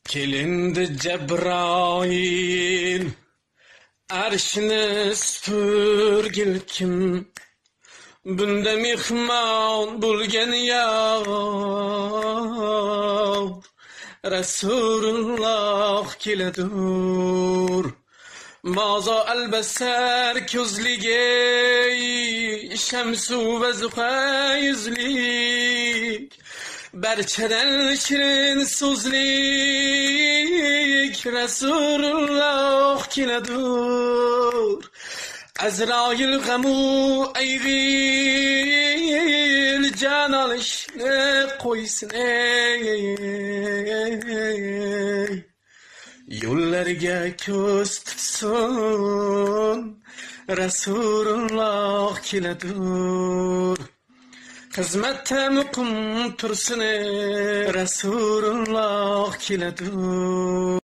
Kelindi Cebrail, arşini süpürgil kim? Bunda mihman bulgen ya Resulullah kiledur. Maza albesar közligi, şemsu ve zuha yüzlik. Berçeden şirin suzlik, Resulullah kiledur. Azrail gamu eygil, can alışını koysun ey. Yollarga ko'z tutsun, Resulullah kiledur. Hizmette muqim tursun ey, Resulullah kiledur.